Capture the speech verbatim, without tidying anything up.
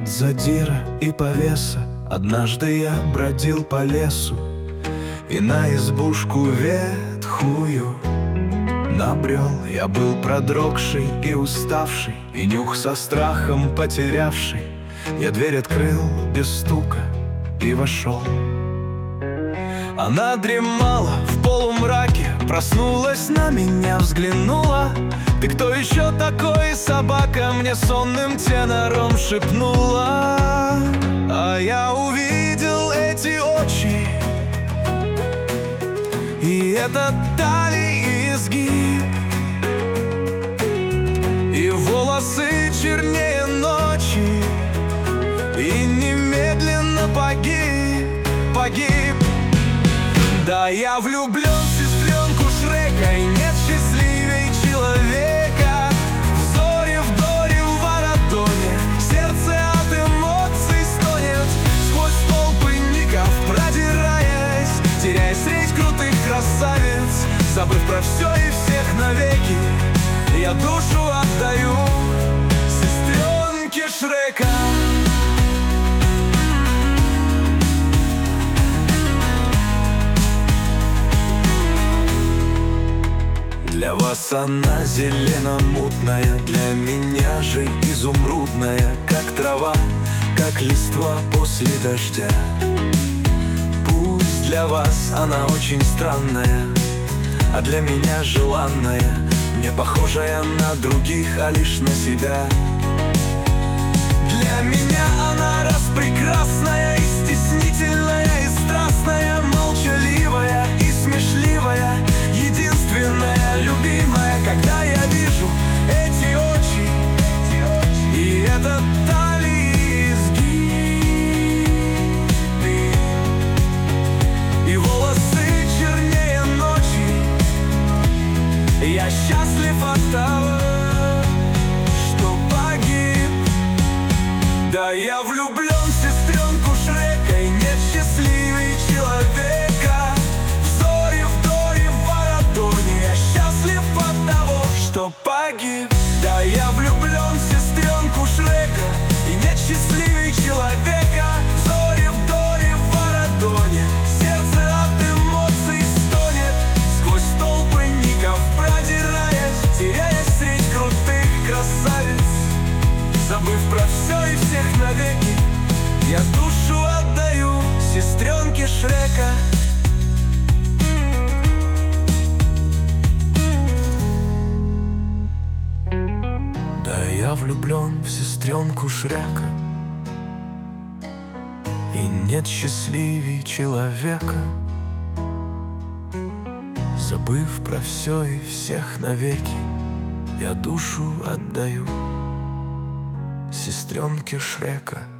задира и повеса. Однажды я бродил по лесу и на избушку ветхую набрел. Я был продрогший и уставший, и нюх со страхом потерявший. Я дверь открыл без стука и вошел. Она дремала в полумраке, проснулась, на меня взглянула. «Ты кто еще такой, собака?» Мне сонным тенором шепнула. А я увидел эти очи и этот талии изгиб, и волосы чернее ночи, и немедленно погиб, погиб. Да, я влюблен в сестренку Шрека, и нет счастливей человека. В зоре, в доре, в Варатоне сердце от эмоций стонет. Сквозь толпы ников продираясь, теряясь средь крутых красавиц, забыв про все и всех навеки, я душу отдаю сестренке Шрека. Для вас она зелено-мутная, для меня же изумрудная, как трава, как листва после дождя. Пусть для вас она очень странная, а для меня желанная, не похожая на других, а лишь на себя. Для меня она распрекрасная, и стеснительная, и страстная, молчаливая и смешливая, единственная, любимая. Когда я вижу эти очи и этот талии изгиб, и волосы чернее ночи, я счастлив от того, что погиб. Да, я влюблен в сестренку Шрека, и нет счастливей человека. В зоре, в доре, в Варатоне я счастлив от того, что погиб. Да, я влюблен в сестренку Шрека, и нет счастливей человека. В зоре, в доре, в Варатоне сердце от эмоций стонет. Сквозь толпы ников продираясь, теряясь средь крутых красавиц, забыв про все и всех навеки, я душу отдаю сестренке Шрека. Да, я влюблен в сестренку Шрека, и нет счастливей человека, забыв про все и всех навеки, я душу отдаю сестренке Шрека.